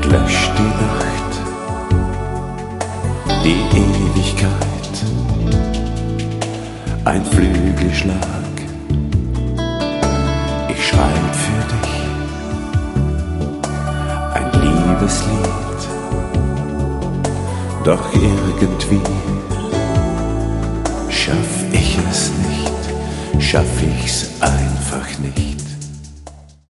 löscht die Nacht, die Ewigkeit, ein Flügelschlag. Ich schreib für dich ein Liebeslied, doch irgendwie schaff ich es nicht, schaff ich's einfach nicht.